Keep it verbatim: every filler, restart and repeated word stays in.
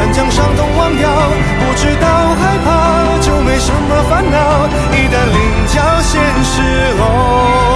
敢将伤痛忘掉，不知道害怕就没什么烦恼，一旦领教现实哦